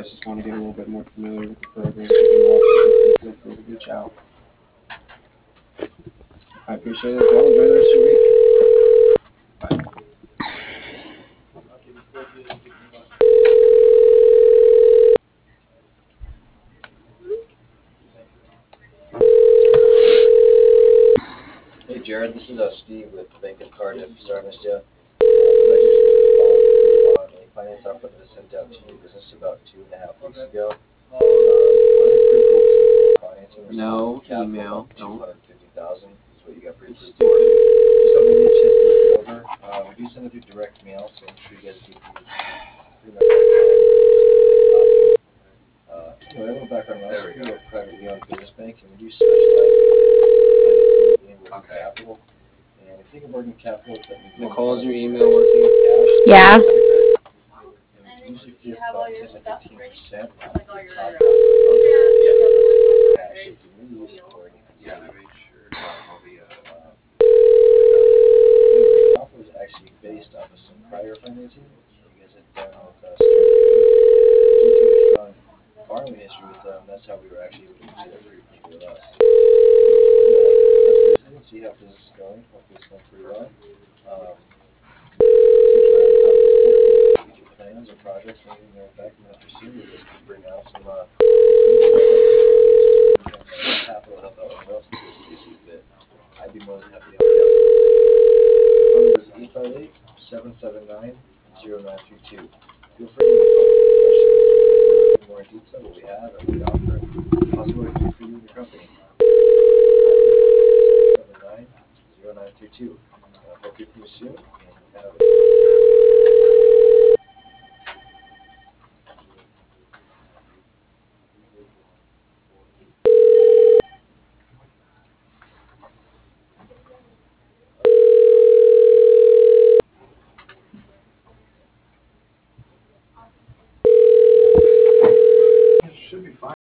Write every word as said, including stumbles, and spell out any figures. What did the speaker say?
guys just want to get a little bit more familiar with the program, feel free to reach out. I appreciate it as well. Enjoy the rest of your week. Hey Jared, this is uh, Steve with Bank of Cardiff. Sorry I missed you. Uh, I'm actually just going to follow through on a finance offer that I sent out to your business about two and a half weeks ago. Uh, financing was No capital email, of two don't. hundred fifty thousand is what you got pre-approved It's for. stupid. Just hoping you get a chance to look it over. Uh, we do send it through direct mail, so I'm sure you guys get these pretty much all the time. Uh, anyway, a little background on us. We are a privately owned business bank, and we do specialize in working Okay. capital. And if you think of working capital, it's that we Nicole, is your email cash. working? Yeah. And we usually give about ten to fifteen percent off the top of the cash if you need or anything. Yeah, I made sure to have all the, uh, The offer was actually based off of some prior financing. You guys had done with us. Due to a strong borrowing history with them, that's how we were actually able to do that pre-approval with us. Touch bases and see how business is going. Hopefully it's going pretty well. Um, future plans or projects, maybe in the back in the future, we just can bring out some uh, capital help out with else if you see fit. I'd be more than happy to help you out. Phone number is eight five eight, seven seven nine, zero nine three two. Feel free to call questions more in detail what we have and what we offer. Also, what we do for you and your company. seven seven nine, zero nine three two. Uh, hope you see you soon and have a